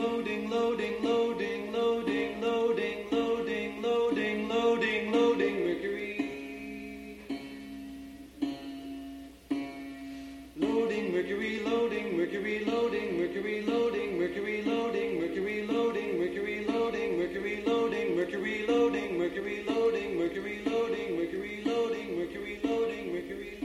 loading, loading, loading, loading, loading, loading, loading, loading, loading, Mercury. Loading, Mercury, loading, Mercury, loading, Mercury, loading, Mercury, loading, Mercury, loading, Mercury, loading, Mercury, loading, Mercury, loading, Mercury, loading, Mercury, loading, Mercury, loading, Mercury, loading, Mercury,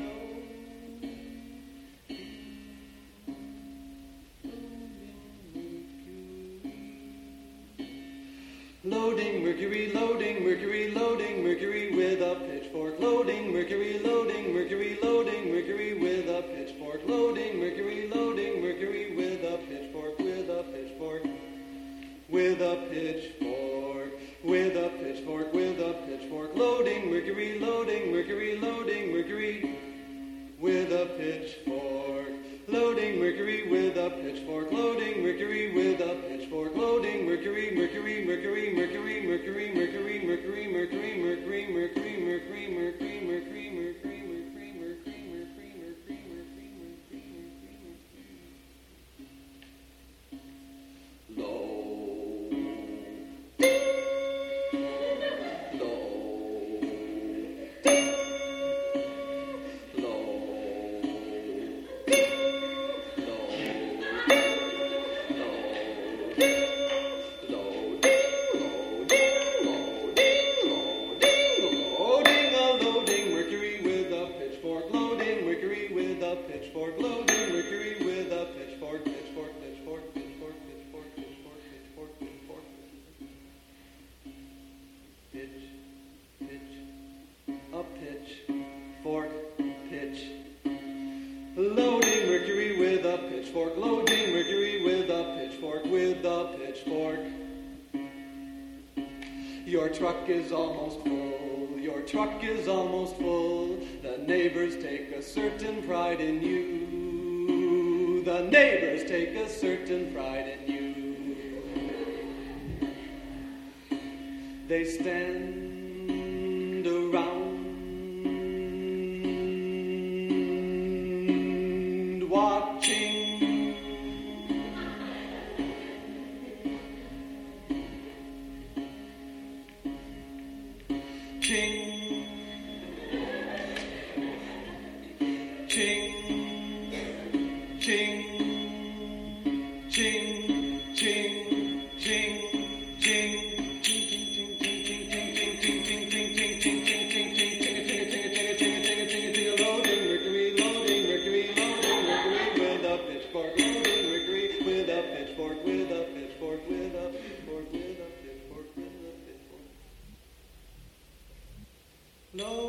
loading, Mercury, loading, Mercury, loading, Mercury with a pitchfork, loading, Mercury, loading, Mercury, loading, Mercury with a pitchfork, loading, Mercury, loading, Mercury with a pitchfork, with a pitchfork, with a pitchfork, with a pitchfork, with a pitchfork, loading, Mercury, loading, Mercury, loading, Mercury with a pitchfork, loading, Mercury with a pitchfork, loading, Mercury with a pitchfork, loading, Mercury, Mercury, Mercury, Mercury, Mercury, Mercury, Mercury, Mercury, Mercury, Mercury, Mercury, Mercury, Mercury, Mercury, Mercury, Mercury, Mercury, Mercury, low, pitchfork, loading, Mercury with a pitchfork, pitchfork, pitchfork, pitchfork, pitchfork, pitchfork, pitchfork, pitchfork, pitch, pitch, a pitch, fork, pitch, loading, Mercury with a pitchfork, loading, Mercury with a pitchfork, with a pitchfork. Your truck is almost full, your truck is almost full. The neighbors take a certain pride in you. The neighbors take a certain pride in you. They stand around watching. Ching, ching, ching, ching, ching, ching, ching. Loading, Mercury, loading, Mercury, loading, Mercury with a pitchfork, loading, Mercury with a pitchfork, with a pitchfork, with a pitchfork, with a pitchfork, with a pitchfork. No.